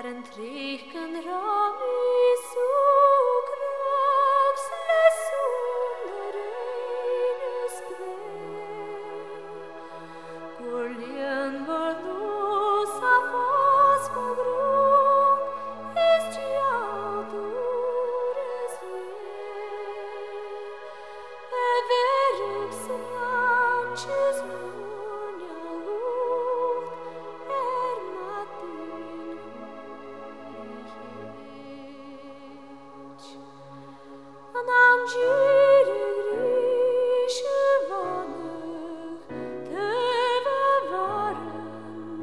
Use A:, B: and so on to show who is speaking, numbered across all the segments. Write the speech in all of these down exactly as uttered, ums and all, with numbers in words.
A: Parentreichen rami sugrax lesum reines gve Gurlien volus a fas pogrum est iatures vie Everux lances munia lut er matin Anam giri grische vannig Teve waren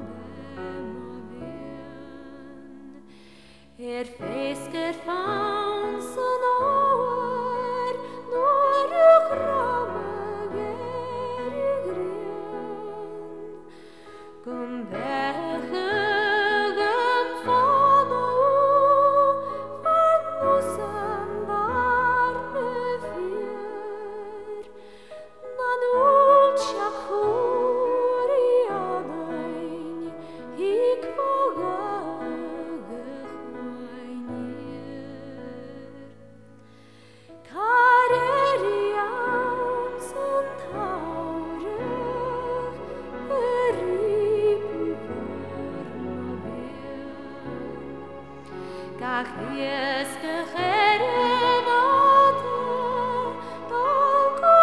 A: bemovien Er fesker fansen over Når uk ramme geri grien Gum beche gum fano Van nusen varme fyr Nan ultjak hori adein Ik vågage hvainir Karerian som taurig Ripu varma ben Gach jeske herevate Dalko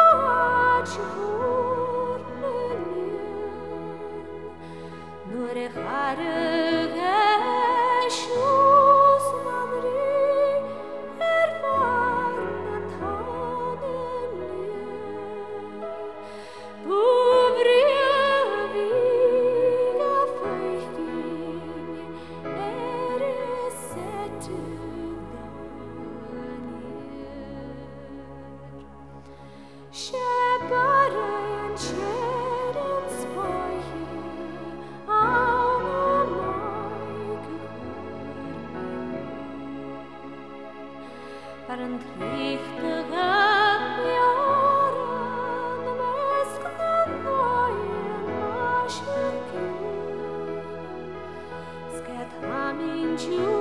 A: achur menien Nur e charige sjus manri Er varma tanen Buvriviga feuchting Er sette daganir Shepare en cheren speiche Ana maike Parentreichtige jaren Mesknen neuen Maschenkin Sket ham in